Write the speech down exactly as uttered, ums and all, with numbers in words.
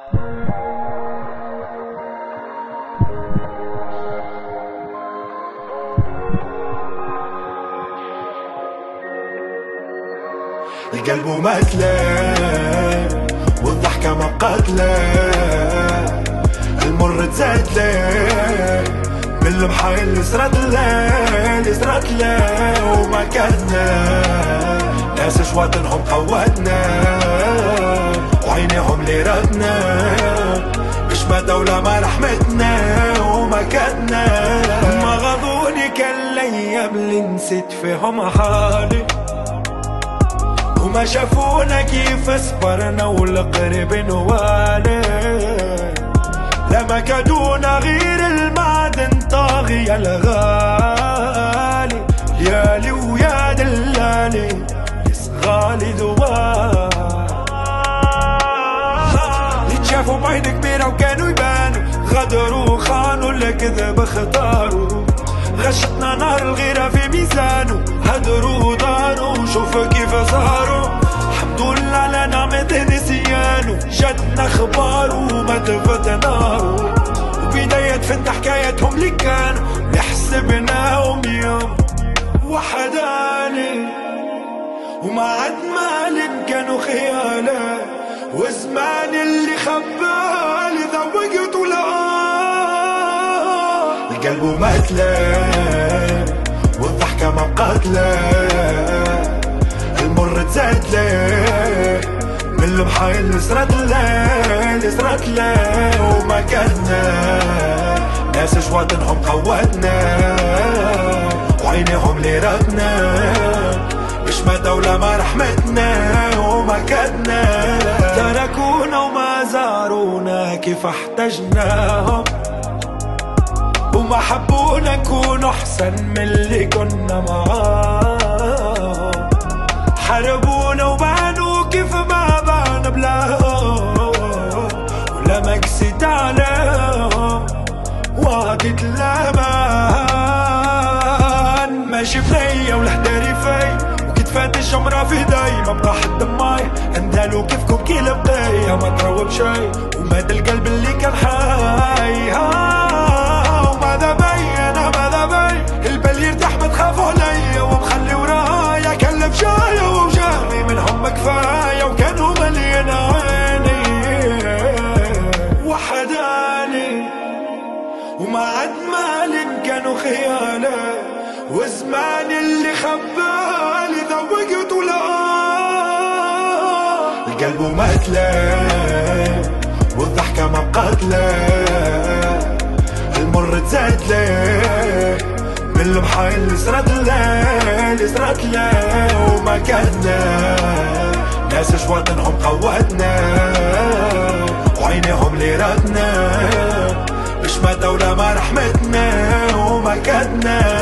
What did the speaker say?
القلب مقتله والضحكة ما قتله، المر تزادله من المحايل اللي صرت له اللي صرت له وما كدنا. ناس شواطنهم قوتنا وعينيهم اللي ردنا، مش ما دولة ما رحمتنا وما كدنا. ما غضوني كان الايام اللي نسيت فيهم حالي، وما شافونا كيف صبرنا والقريب نوالي. لما كادونا غير المعدن طاغي يا الغالي، ليالي ويا دلالي يسغالي ذوال. اللي تشافوا بعين كبيرة وكانوا يبانوا، غدروا وخانوا اللي كذب اختاروا. غشتنا نار الغيرة في ميزانه، هدروا وداروا شوف كيف صاروا. الحمد لله على نعمة نسيانه، جاتنا اخبار وما دفت ناره. وبداية فنت حكايتهم اللي كانوا اللي حسبناهم يوم وحداني، وما عد مالم كانوا خياله. وزمان اللي خبالي ذوقت ولا القلب مقتله والضحكة ما قاتله، المر تزادله من المحايل اللي صرت له اللي صرت له وما كدنا. ناس شواطنهم قوتنا وعينيهم اللي ردنا، مش ما دولة ما رحمتنا وما كدنا. تركونا وما زارونا كيف احتجناهم، وما حبونا نكونوا احسن من اللي كنا معاهم. حاربونا وبانوا كيف ما بان بلاهم، ولما قسيت عليهم وقت الامان. ماشي بنية والحداري في وكتفات الجمرة في ايدي، ما بقى حد معاي اندالو كيفكم كي لبقية ما تروب شي. ومات القلب اللي كان حي وماذا بين ماذا بين. البال يرتاح ما تخافوا عليا ومخلي ورايا كلف جاية وجامي منهم كفاية، وكانوا مليان عيني وحداني. وما عد مالن كانوا خياله، وزمان اللي خبالي ذوقت ولا القلب مقتله والضحكة ما قاتله، المر تزادله من المحايل اللي صرت له اللي صرت له وما كدنا. ناس شواطنهم قوتنا وعينيهم اللي ردنا، مش ما دولة ما رحمتنا وما كدنا.